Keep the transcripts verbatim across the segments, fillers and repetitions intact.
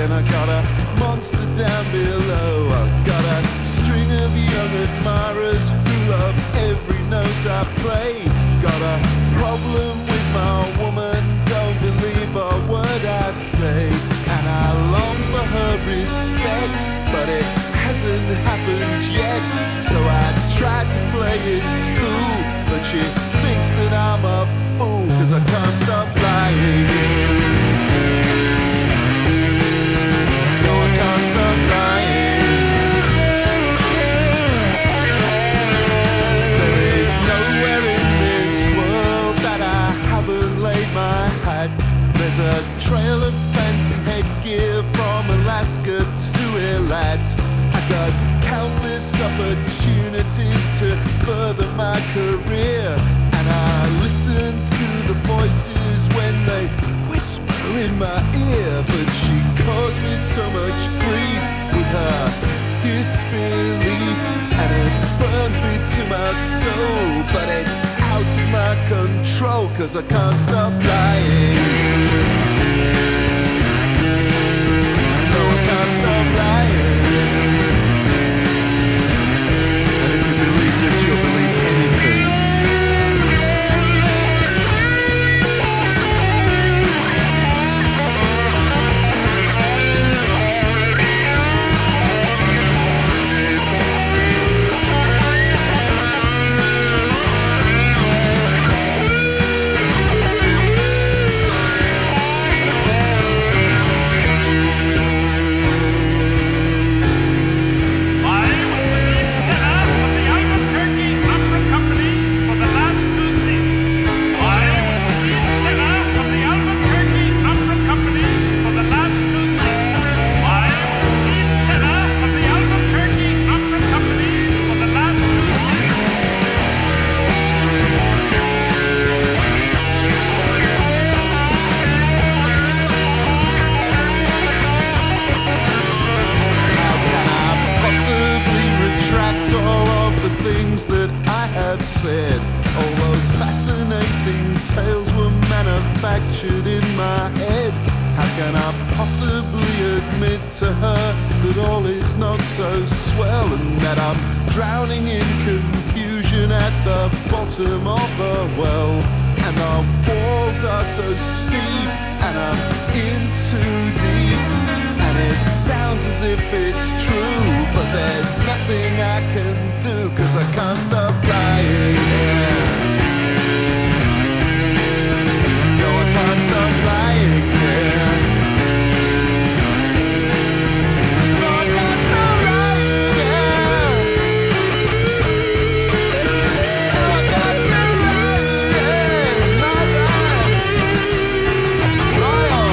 Then I got a monster down below. I got a string of young admirers who love every note I play. Got a problem with my woman, don't believe a word I say. And I long for her respect, but it hasn't happened yet. So I try to play it cool, but she thinks that I'm a fool, cause I can't stop lying. No, I can't stop lying. There is nowhere in this world that I haven't laid my hat. There's a trail of fancy headgear from Alaska to Eilat. I got countless opportunities to further my career, and I listen to the voices when they whisper in my ear. But she caused me so much grief with her disbelief, and it burns me to my soul. But it's out of my control, cause I can't stop lying. No, I can't stop lying. And if you believe this, you'll believe anything. Said all those fascinating tales were manufactured in my head. How can I possibly admit to her that all is not so swell, and that I'm drowning in confusion at the bottom of the well? And the walls are so steep, and I'm in too deep, and it sounds as if it's true, but there's nothing I can do, cause I can't stop lying. No, I can't stop lying. No, I can't stop lying. No, I can't stop lying. Lie, lie. Lie on.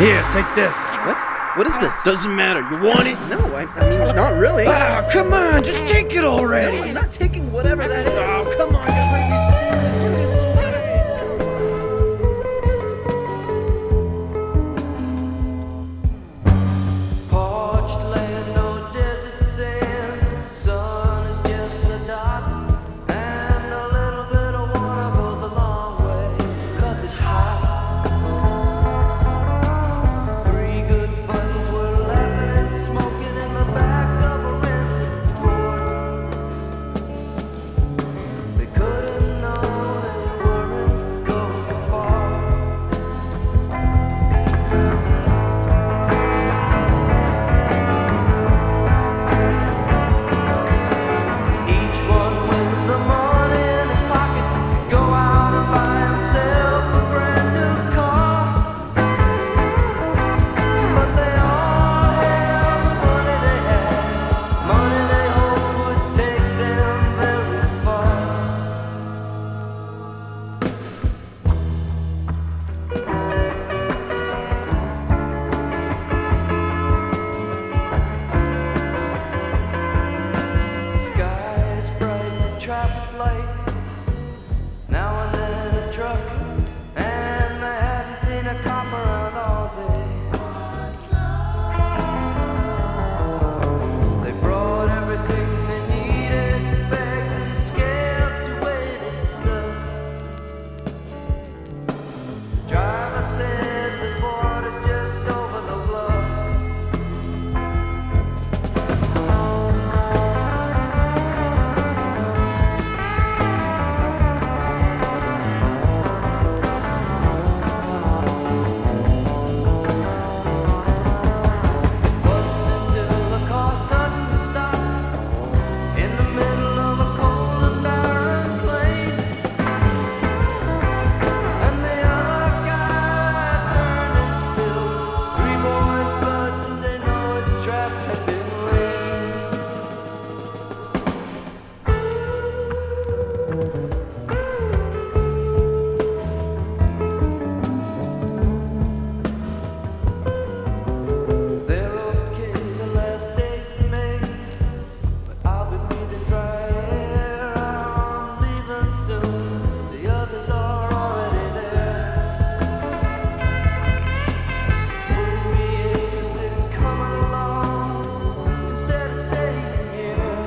Here, take this. What? What is this? Doesn't matter. You want it? No, I, I mean, not really. Ah, come on, just take it already. No, I'm not taking whatever that is. Oh, come on, you hurt these feelings. These little guys. Come on. Parched land, no desert sand. Sun is just the dot, and a little bit of water goes a long way, 'cause it's hot. Three good buddies were laughing and smoking in the back of a rented Ford. They couldn't know they weren't going far. Each one with the money in his pocket could go out and buy himself a brand new car. But they all had the money they had, money they hoped would take them very far. Sky is bright, the traffic light. Now and then a truck, and they hadn't seen a cop around all day. They brought everything they needed, bags and scales to weigh their stuff. The driver said the border's just over the bluff. Wasn't until the car suddenly stopped in the middle of a cold and barren plain, and the other guy turned and spilled three boys' blood. They know his trap had been laid. They're okay the last days of May, but I'll be breathing dry air. I'm leaving soon. The others are already there. Would be interested in coming along instead of staying here.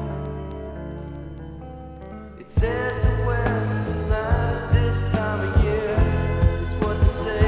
It says the West is nice this time of year. It's what they say.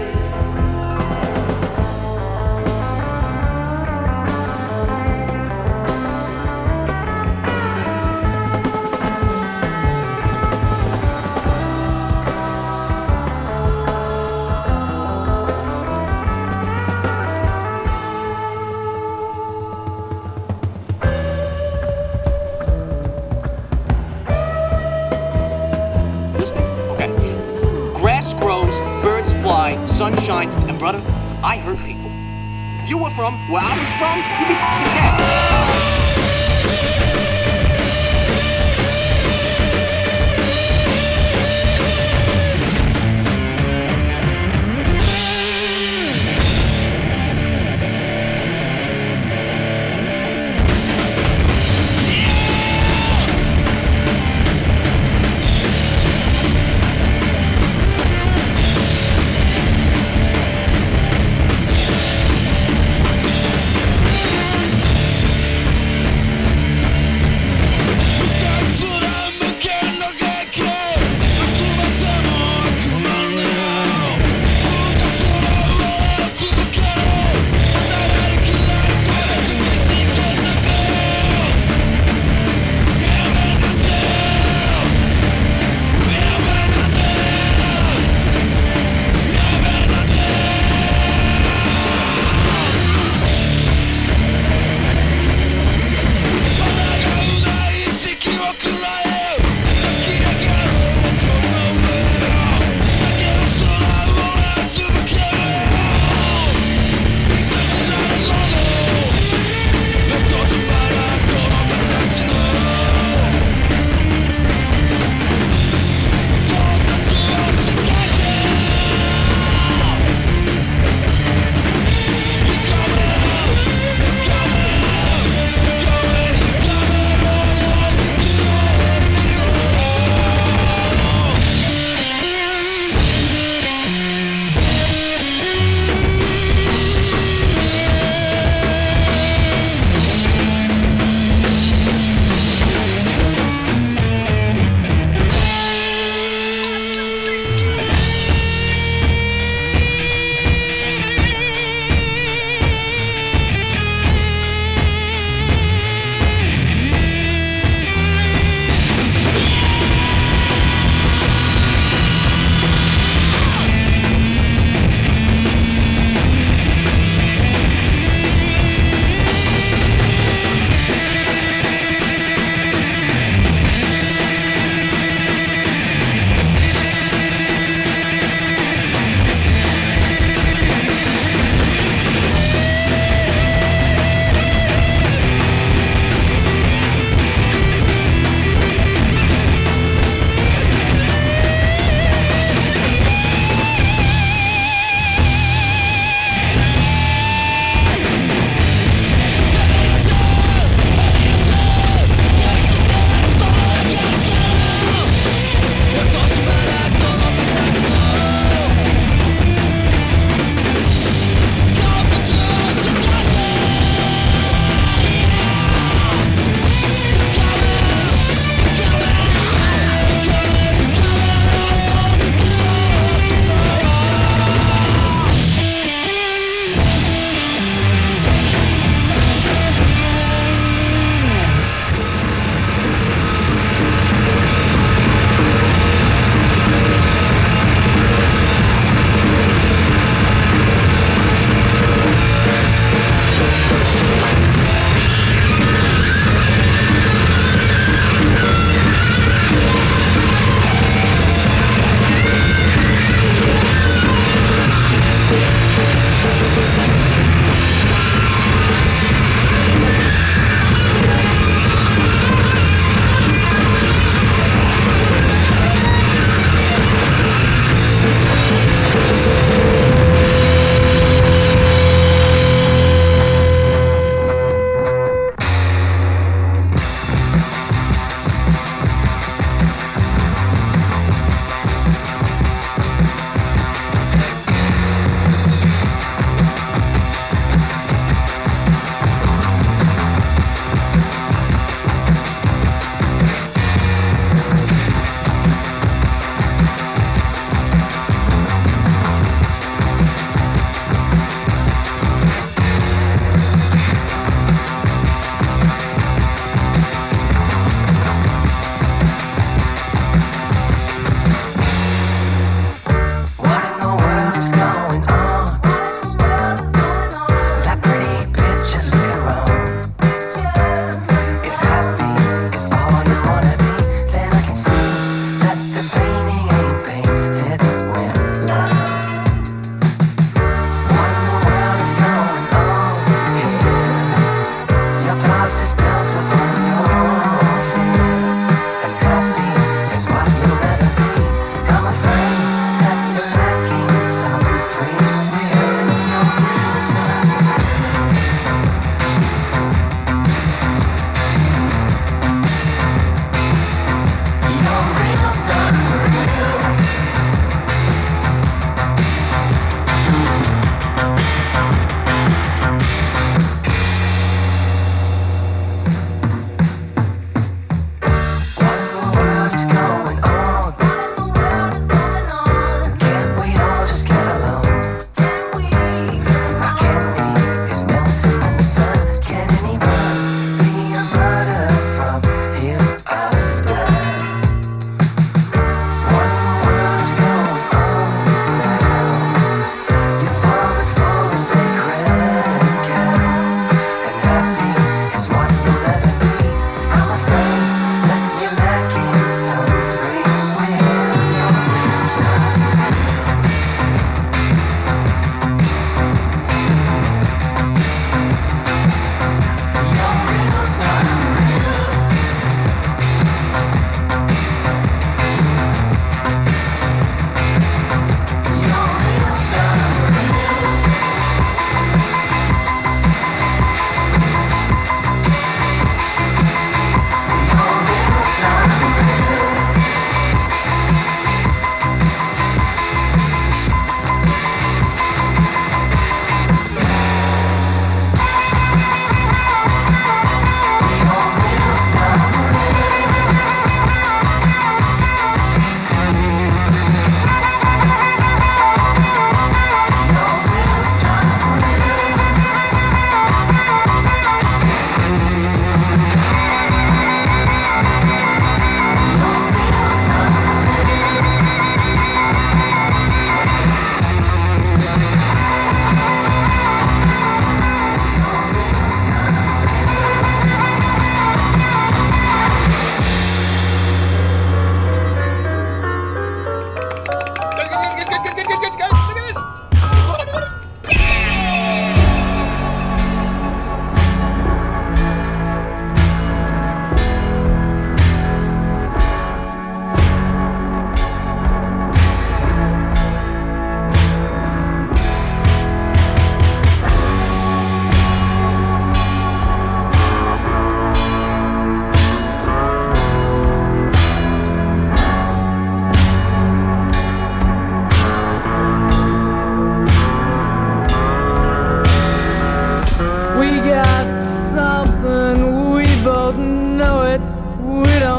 Listening? Okay. Grass grows, birds fly, sun shines, and brother, I hurt people. If you were from where I was from, you'd be fucking dead.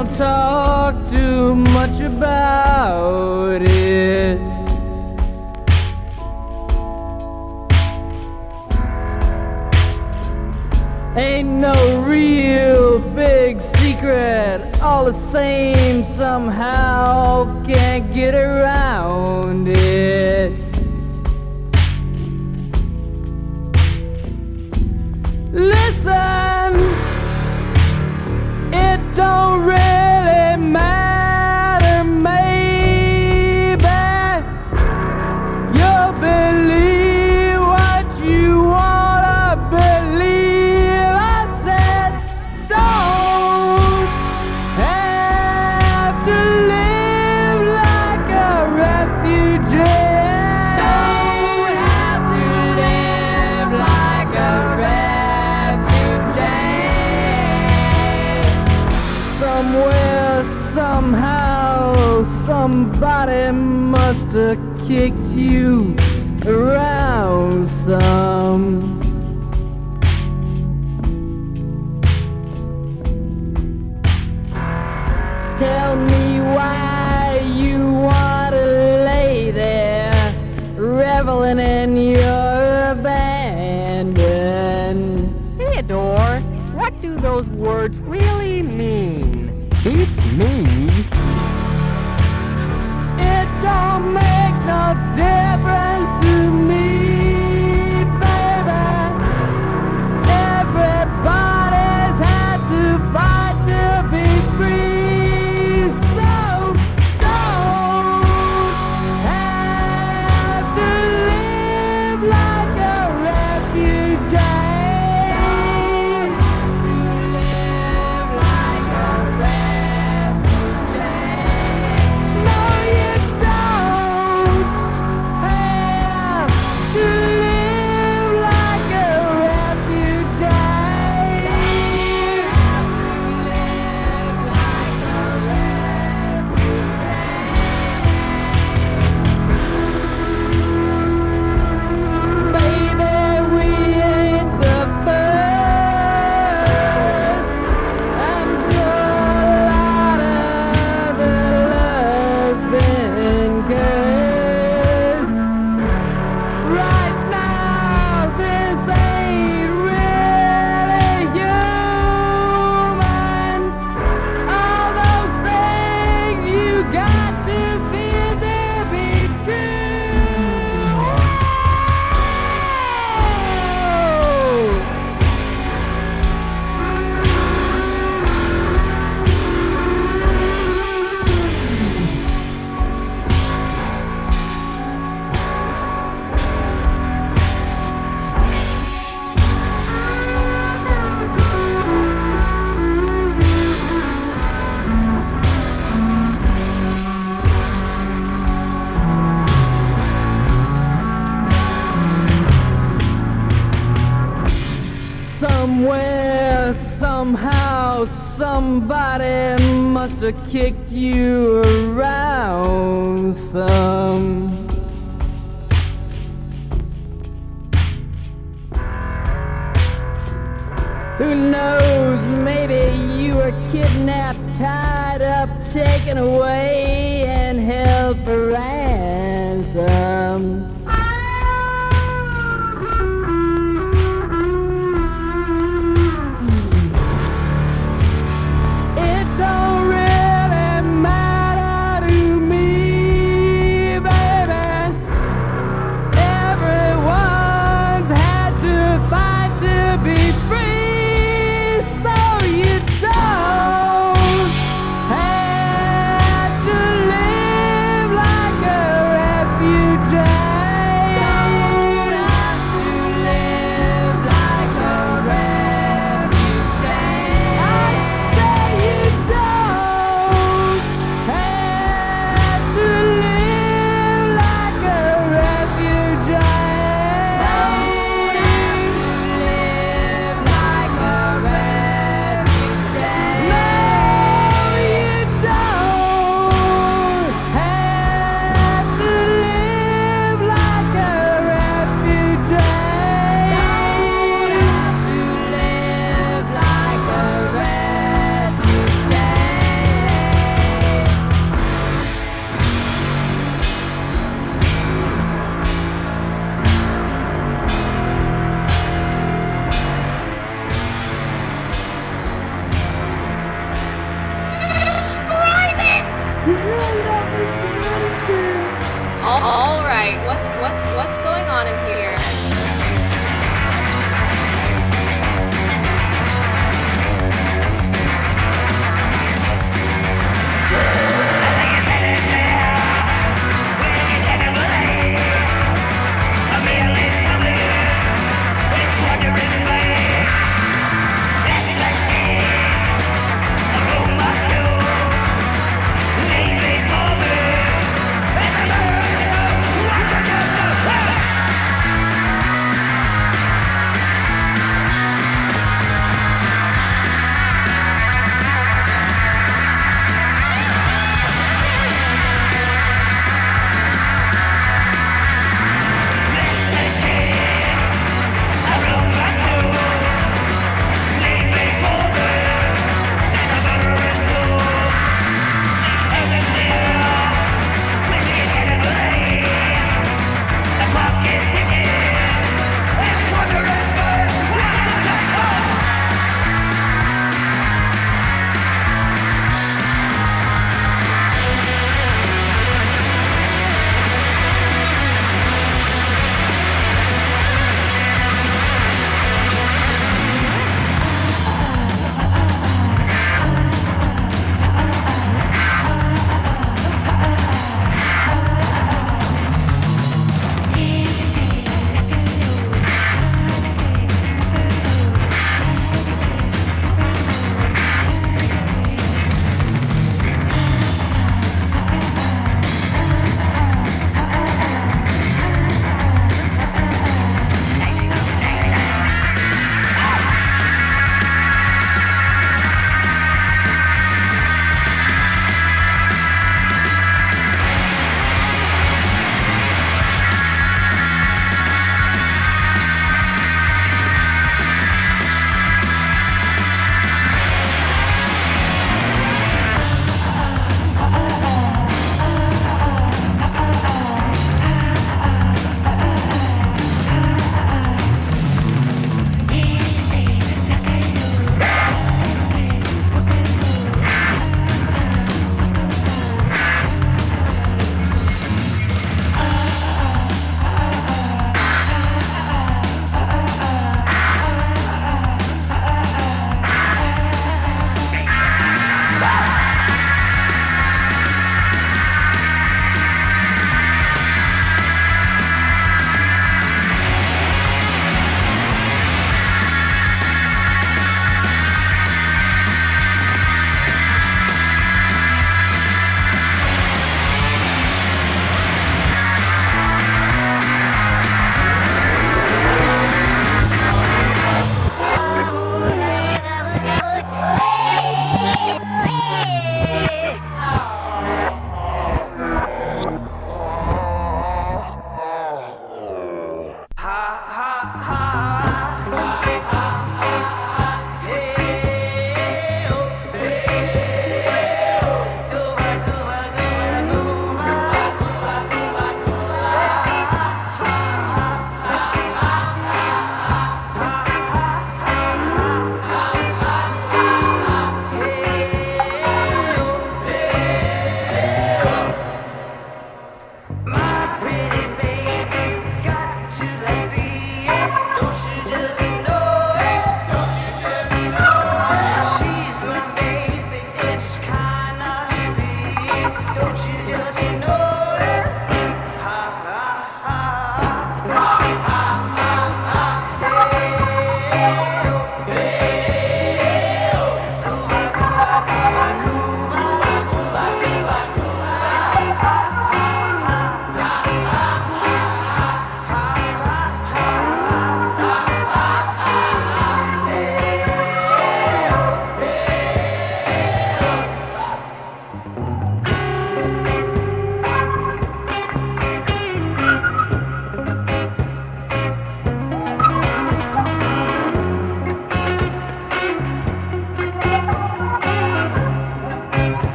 don't talk too much about it. Ain't no real big secret, all the same somehow can't get around it. Listen, it don't really matter, maybe you'll believe what you wanna believe. I said, don't have to live like a refugee. Don't have to live like a refugee. Somewhere, somehow, somebody must have kicked you around some. Tell me why you want to lay there, reveling in your abandon. Theodore, what do those words really mean? Beats me. It don't make no difference to me, baby. Everybody's had to fight to be free, so don't have to live like a refugee. Live like a refugee. No, you don't have to live like a refugee. Live like a refugee. Baby, we ain't the first. I'm sure a lot of the love's been cursed. Right now, this ain't really human. All those things you got to feel to be true. Whoa. Somewhere, somehow, somebody must have kicked you around some. Who knows, maybe you were kidnapped, tied up, taken away, and held for ransom. It don't really matter to me, baby. Everyone's had to fight to be free, so you don't have to live like a refugee. right, what's what's what's going on in here? There's a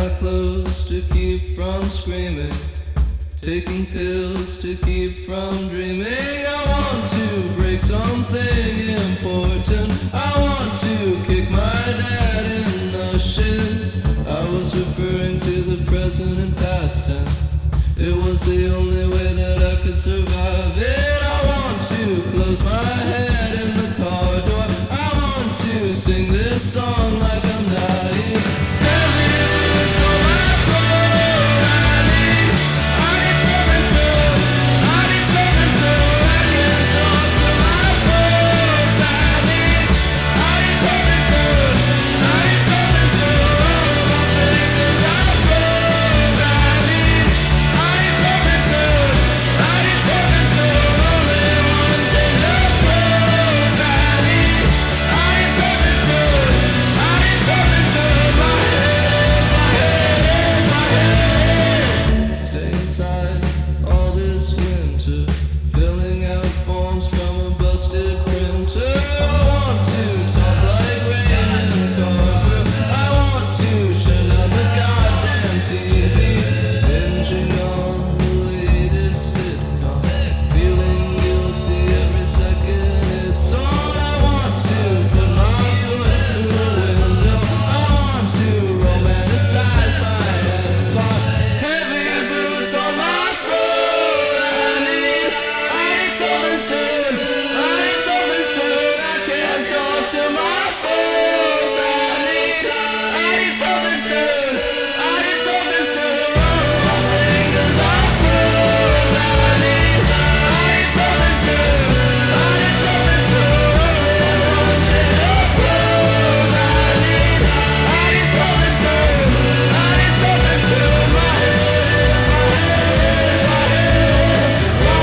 my clothes to keep from screaming, taking pills to keep from dreaming. I want to break something important. I want to kick my dad in the shins. I was referring to the present and past tense. It was the only way that I could survive it. I want to close my head in the car door. I want to sing this song like I'm dying. Heavy boots on my floor. I need, I need something soon. I need something soon. I can't talk to my folks. I need, I need something soon. I need something soon. All of my fingers are broke. I need, I need something soon. I need something soon. Only ones in the clothes. I need, I need something soon. I need something soon. My head, my head, my head. Stay inside all this winter, filling out forms from a busted printer. I want to talk like Raymond Carver. I want to shut out the goddamn T V, binging on the latest sitcom, feeling guilty every second it's on. I want to put my foot through the window. I want to romanticize my headlock. Heavy boots on my throat. I need, I need something soon. I need something soon. I can't talk to my folks. I need, I need something soon. I need something soon. All of my fingers are froze. I need, I need something soon. I need something soon. Only ones in the clothes. I need, I need something soon. I need something soon. My head, my head, my head, my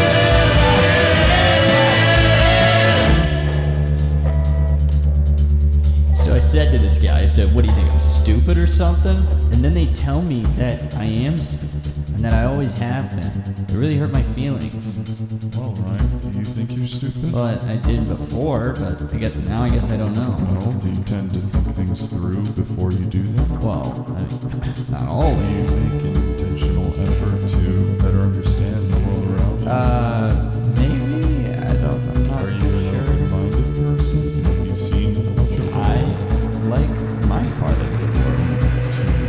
So I said to this guy, I said, what do you think, I'm stupid or something? And then they tell me that I am stupid and that I always have been. It really hurt my feelings. Well, Ryan, do you think you're stupid? But I did before, but I guess, now I guess I don't know. No, do you tend to think things through before you do them? Well, I mean, not Do you always. make an intentional effort to better understand the world around you? Uh, maybe? I don't, I'm not Are you an sure. open-minded person? Have you seen much of the I world? like my part of the world. It's too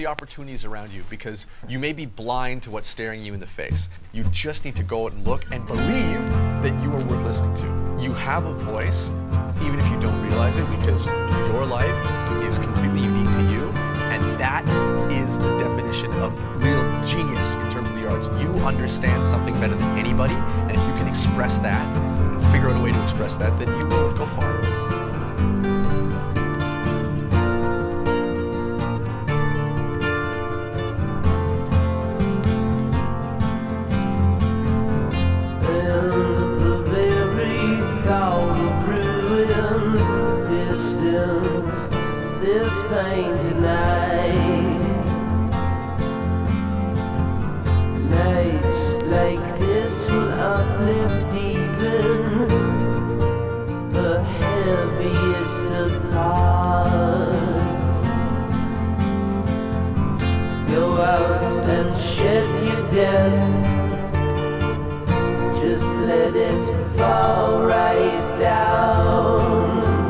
opportunities around you because you may be blind to what's staring you in the face. You just need to go out and look and believe that you are worth listening to. You have a voice, even if you don't realize it, because your life is completely unique to you, and that is the definition of real genius in terms of the arts. You understand something better than anybody, and if you can express that, figure out a way to express that, then you will go far. This pain tonight. Nights like this will uplift even the heaviest of hearts. Go out and shed your death. Just let it fall right down.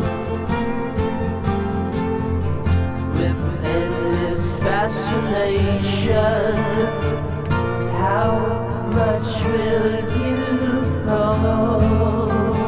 Fascination, how much will you hold?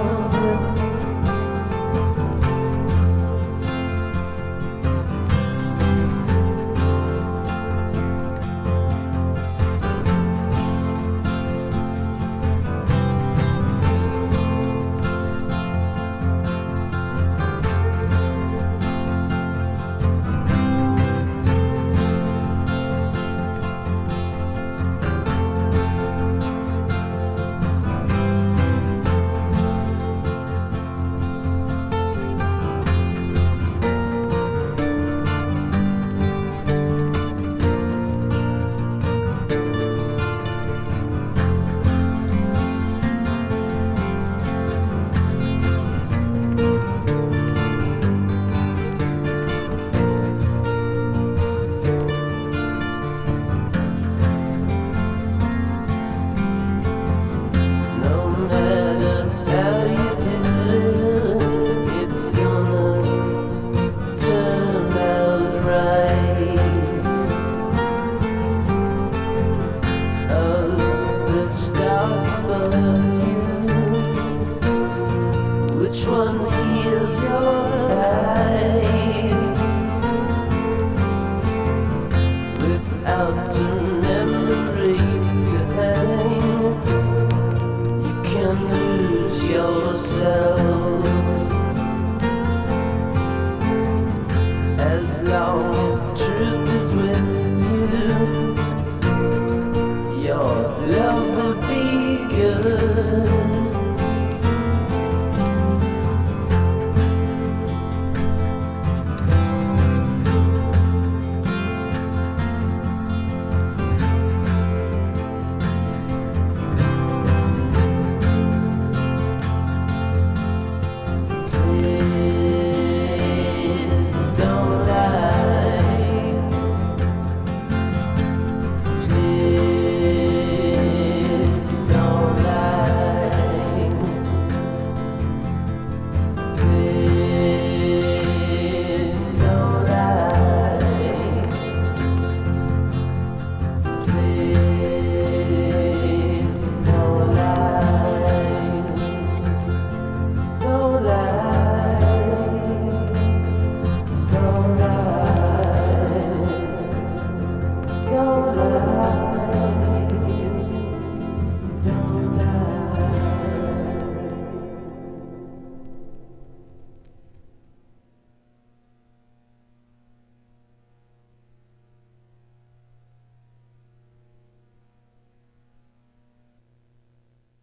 Which one heals your life without a memory to hang? You can lose yourself as long as truth is with you. Your love will be good.